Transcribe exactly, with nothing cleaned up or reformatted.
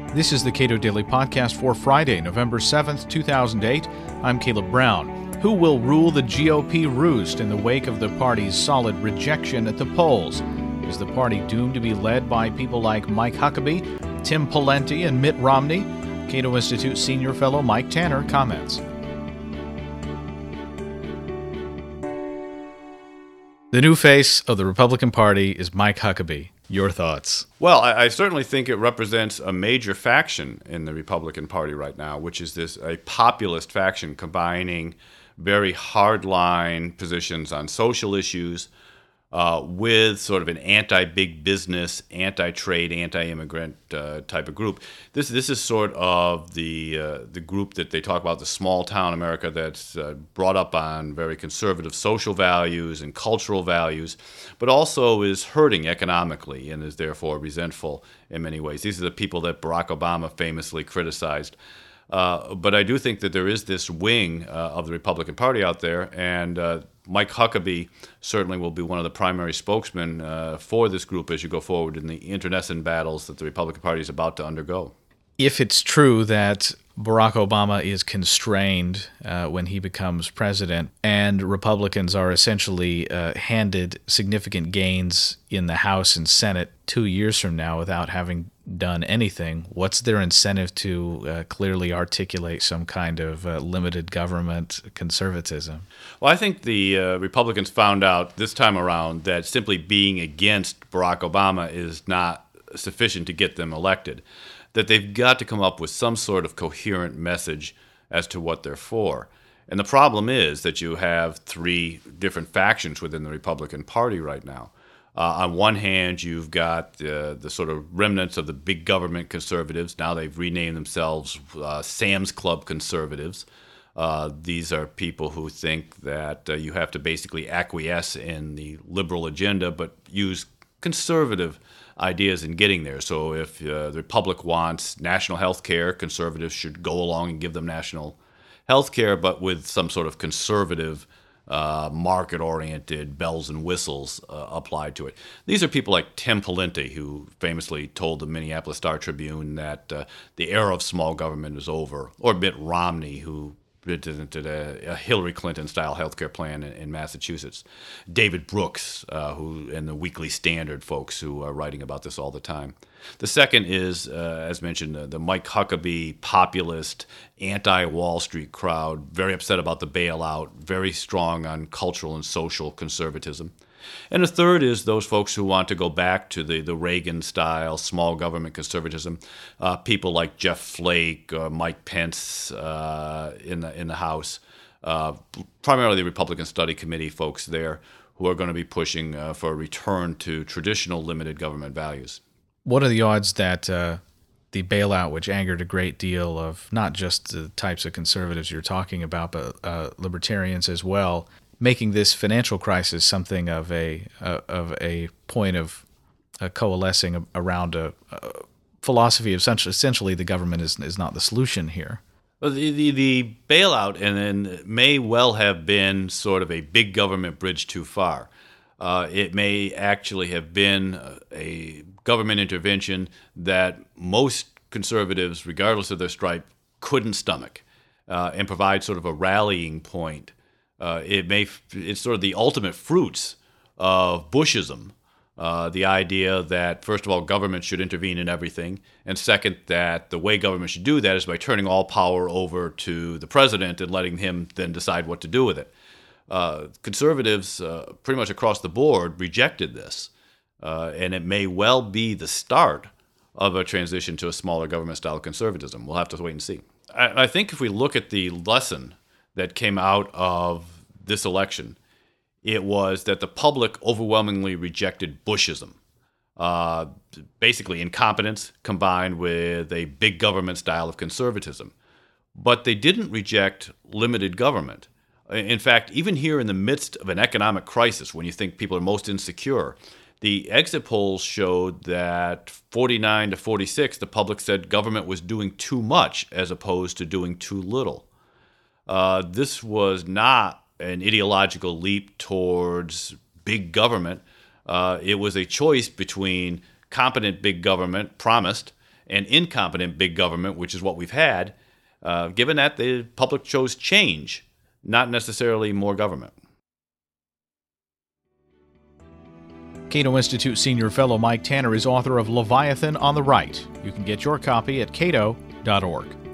This is the Cato Daily Podcast for Friday, November seventh, two thousand eight. I'm Caleb Brown. Who will rule the G O P roost in the wake of the party's solid rejection at the polls? Is the party doomed to be led by people like Mike Huckabee, Tim Pawlenty, and Mitt Romney? Cato Institute senior fellow Mike Tanner comments. The new face of the Republican Party is Mike Huckabee. Your thoughts? Well, I, I certainly think it represents a major faction in the Republican Party right now, which is this a populist faction combining very hardline positions on social issues uh, with sort of an anti-big business, anti-trade, anti-immigrant uh, type of group. This this is sort of the uh, the group that they talk about, the small town America that's uh, brought up on very conservative social values and cultural values, but also is hurting economically and is therefore resentful in many ways. These are the people that Barack Obama famously criticized. Uh, but I do think that there is this wing uh, of the Republican Party out there, and uh, Mike Huckabee certainly will be one of the primary spokesmen uh, for this group as you go forward in the internecine battles that the Republican Party is about to undergo. If it's true that Barack Obama is constrained uh, when he becomes president, and Republicans are essentially uh, handed significant gains in the House and Senate two years from now without having done anything, what's their incentive to uh, clearly articulate some kind of uh, limited government conservatism? Well, I think the uh, Republicans found out this time around that simply being against Barack Obama is not sufficient to get them elected, that they've got to come up with some sort of coherent message as to what they're for. And the problem is that you have three different factions within the Republican Party right now. Uh, on one hand, you've got uh, the sort of remnants of the big government conservatives. Now they've renamed themselves uh, Sam's Club conservatives. Uh, these are people who think that uh, you have to basically acquiesce in the liberal agenda, but use conservative ideas in getting there. So if uh, the Republic wants national health care, conservatives should go along and give them national health care, but with some sort of conservative Uh, market-oriented bells and whistles uh, applied to it. These are people like Tim Pawlenty, who famously told the Minneapolis Star-Tribune that uh, the era of small government is over, or Mitt Romney, who presented a, a Hillary Clinton-style healthcare plan in, in Massachusetts. David Brooks, uh, who and the Weekly Standard folks who are writing about this all the time. The second is, uh, as mentioned, uh, the Mike Huckabee populist, anti-Wall Street crowd, very upset about the bailout, very strong on cultural and social conservatism. And the third is those folks who want to go back to the, the Reagan-style small government conservatism, uh, people like Jeff Flake or Mike Pence uh, in the in the House, uh, primarily the Republican Study Committee folks there, who are going to be pushing uh, for a return to traditional limited government values. What are the odds that uh, the bailout, which angered a great deal of not just the types of conservatives you're talking about, but uh, libertarians as well, making this financial crisis something of a uh, of a point of uh, coalescing around a, a philosophy of essentially, essentially the government is is not the solution here? Well, the, the, the bailout and then may well have been sort of a big government bridge too far. Uh, it may actually have been a government intervention that most conservatives, regardless of their stripe, couldn't stomach uh, and provide sort of a rallying point. Uh, it may it's sort of the ultimate fruits of Bushism, uh, the idea that, first of all, government should intervene in everything, and second, that the way government should do that is by turning all power over to the president and letting him then decide what to do with it. Uh, conservatives, uh, pretty much across the board, rejected this, uh, and it may well be the start of a transition to a smaller government-style conservatism. We'll have to wait and see. I, I think if we look at the lesson that came out of this election, it was that the public overwhelmingly rejected Bushism. Uh, basically incompetence combined with a big government style of conservatism. But they didn't reject limited government. In fact, even here in the midst of an economic crisis, when you think people are most insecure, the exit polls showed that forty-nine to forty-six, the public said government was doing too much as opposed to doing too little. Uh, this was not an ideological leap towards big government. Uh, it was a choice between competent big government promised and incompetent big government, which is what we've had, uh, given that the public chose change, not necessarily more government. Cato Institute Senior Fellow Mike Tanner is author of Leviathan on the Right. You can get your copy at cato dot org.